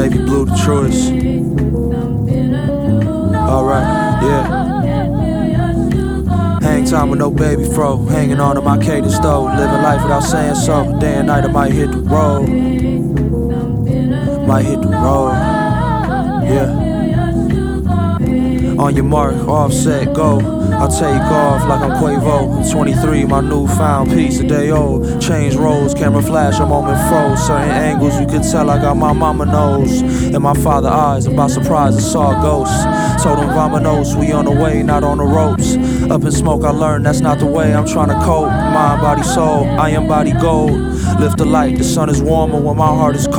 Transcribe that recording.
navy blue, the truest. Alright, yeah. Hang time with no baby fro, hanging on to my cadence though. Living life without saying so. Day and night I might hit the road. Might hit the road. Yeah. On your mark, offset, go. I'll take off like I'm Quavo. 23, my newfound piece, a day old. Change roles, camera flash, a moment froze. Certain angles, you could tell I got my mama nose. In my father's eyes, I'm by surprise, I saw a ghost. Told him vamonos, we on the way, not on the ropes. Up in smoke, I learned that's not the way I'm trying to cope. Mind, body, soul, I am body gold. Lift the light, the sun is warmer when my heart is cold.